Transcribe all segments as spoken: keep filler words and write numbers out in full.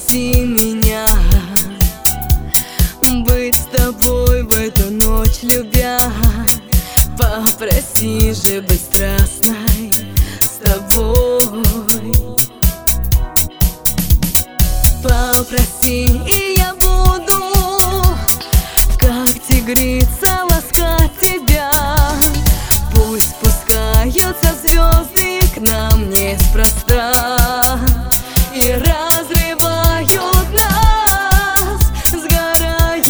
Попроси меня быть с тобой в эту ночь, любя. Попроси же быть страстной с тобой. Попроси, и я буду, как тигрица, ласкать тебя. Пусть спускаются звезды к нам неспроста и разрывают нас, сгорая.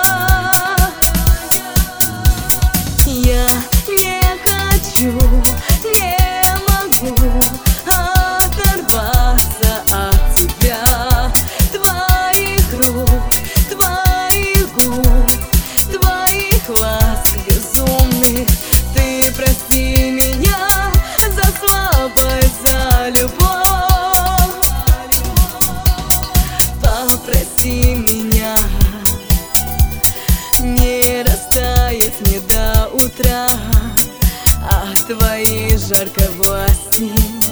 Я не хочу, не могу оторваться от тебя, твоих рук, твоих губ, твоих ласк безумных. Ты прости меня за слабость, за любовь. Попроси меня не растает мне до утра от твоей жаркой власти.